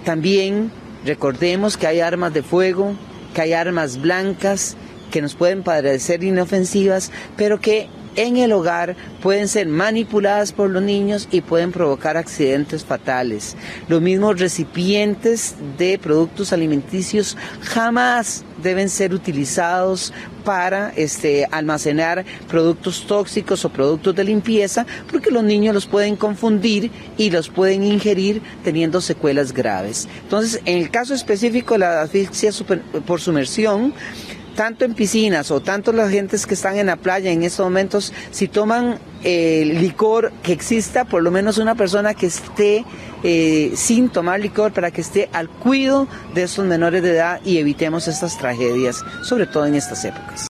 También recordemos que hay armas de fuego, que hay armas blancas que nos pueden parecer inofensivas, pero que en el hogar pueden ser manipuladas por los niños y pueden provocar accidentes fatales. Los mismos recipientes de productos alimenticios jamás deben ser utilizados para almacenar productos tóxicos o productos de limpieza, porque los niños los pueden confundir y los pueden ingerir teniendo secuelas graves. Entonces, en el caso específico de la asfixia por sumersión, tanto en piscinas o tanto las gentes que están en la playa en estos momentos, si toman licor, que exista por lo menos una persona que esté sin tomar licor, para que esté al cuidado de estos menores de edad y evitemos estas tragedias, sobre todo en estas épocas.